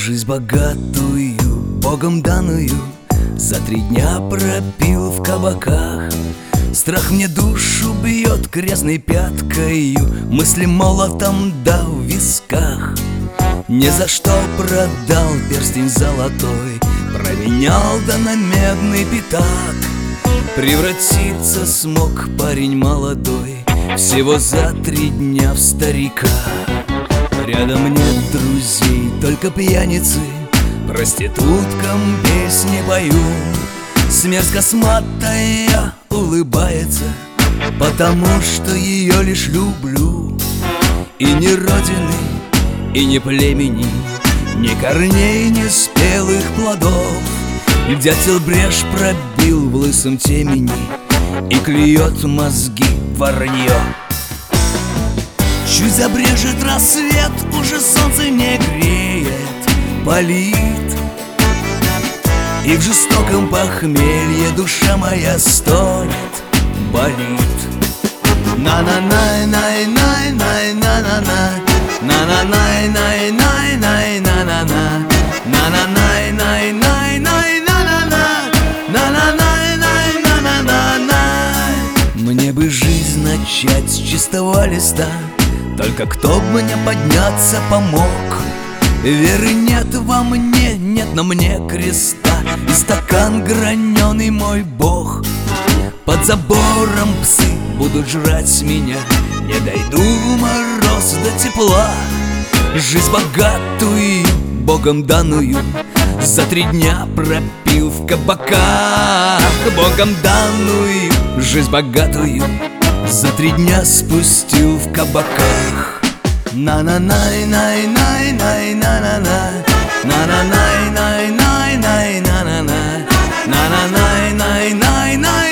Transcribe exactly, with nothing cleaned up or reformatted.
Жизнь богатую, Богом данную, за три дня пропил в кабаках. Страх мне душу бьет крестной пяткою, мысли молотом да в висках. Ни за что продал перстень золотой, променял да на медный пятак. Превратиться смог парень молодой всего за три дня в старика. Рядом нет друзей, только пьяницы, проституткам песни пою. Смерть косматая улыбается, потому что ее лишь люблю. И ни родины, и ни племени, ни корней, ни спелых плодов. Дятел брешь пробил в лысом темени и клюет мозги воронье. Чуть забрежет рассвет, уже солнце не греет, палит, и в жестоком похмелье душа моя стонет, болит. На-на-най-най-най-най-на-на-на, на-на-най-най-най-най-на-на-на, на-на-най-най-най-най-на-на-на, на-на-най-най-най-на-на-на. Мне бы жизнь начать с чистого листа, только кто бы мне подняться помог. Веры нет во мне, нет на мне креста, и стакан граненый мой Бог. Под забором псы будут жрать меня, не дойду в мороз до тепла. Жизнь богатую, Богом данную, за три дня пропил в кабаках. Богом данную жизнь богатую за три дня спустил в кабаках. На-на-най-най-най-най-на-на-на, на-на-най-най-най-най-на-на-на, на-на-най-най-най-най.